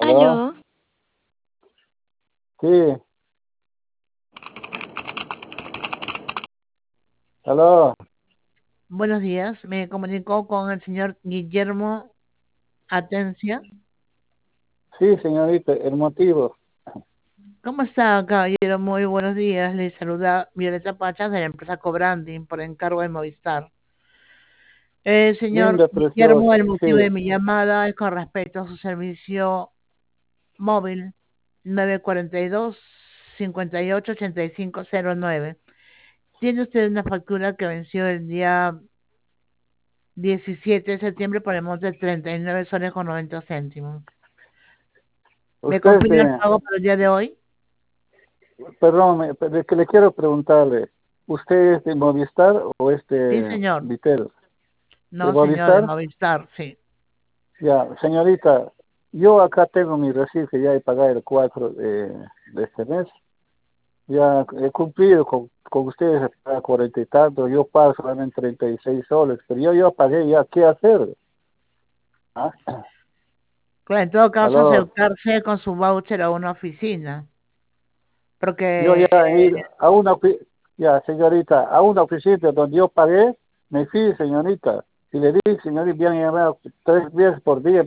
¿Aló? Aló, Sí, aló. buenos días. Me comunicó con el señor Guillermo Atencia. Sí, señorita, el motivo. ¿Cómo está, caballero? Muy buenos días. Le saluda Violeta Pachas de la empresa Cobranding por encargo de Movistar. Señor Linda, Guillermo, preciosa. el motivo Sí. de mi llamada es con respecto a su servicio móvil 942-588509. Tiene usted una factura que venció el día 17 de septiembre por el monto de 39 soles con 90 céntimos. ¿Me Usted, confirma el pago para el día de hoy? perdón, de que le quiero preguntarle, ¿usted es de Movistar o es Sí, de señor. Vitel? ¿De No, señor, de Movistar? Movistar, sí. Ya, señorita, yo acá tengo mi recibo que ya he pagado el 4 de este mes. Ya he cumplido con ustedes hasta 40 y tanto, yo pago solamente 36 soles, pero yo pagué ya, ¿qué hacer? ¿Ah? Claro, en todo caso, Aló. acercarse con su voucher a una oficina, Yo porque ya he ido a ya señorita, a una oficina donde yo pagué, me fui, señorita, y le dije, señorita, bien llamado 3 veces por día,